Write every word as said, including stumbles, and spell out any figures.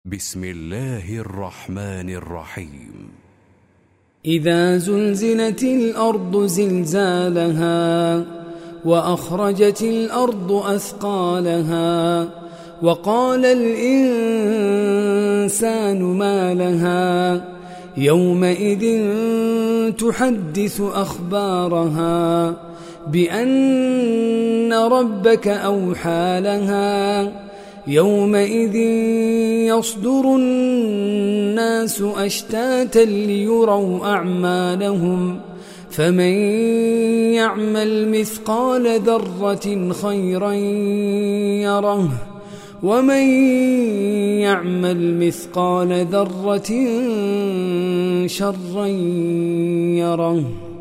بسم الله الرحمن الرحيم. إذا زلزلت الأرض زلزالها وأخرجت الأرض أثقالها وقال الإنسان ما لها يومئذ تحدث أخبارها بأن ربك أوحى لها يومئذ يصدر الناس أشتاتا ليروا أعمالهم فمن يعمل مثقال ذرة خيرا يره ومن يعمل مثقال ذرة شرا يره.